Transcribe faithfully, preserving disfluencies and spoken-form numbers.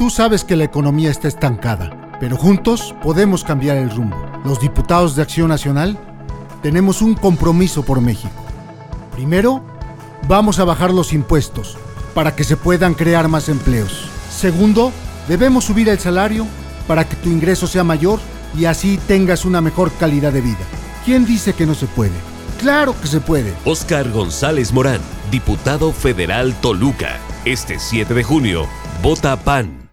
Tú sabes que la economía está estancada, pero juntos podemos cambiar el rumbo. Los diputados de Acción Nacional tenemos un compromiso por México. Primero, vamos a bajar los impuestos para que se puedan crear más empleos. Segundo, debemos subir el salario para que tu ingreso sea mayor y así tengas una mejor calidad de vida. ¿Quién dice que no se puede? ¡Claro que se puede! Óscar González Morán, diputado federal Toluca. Este siete de junio, vota P A N.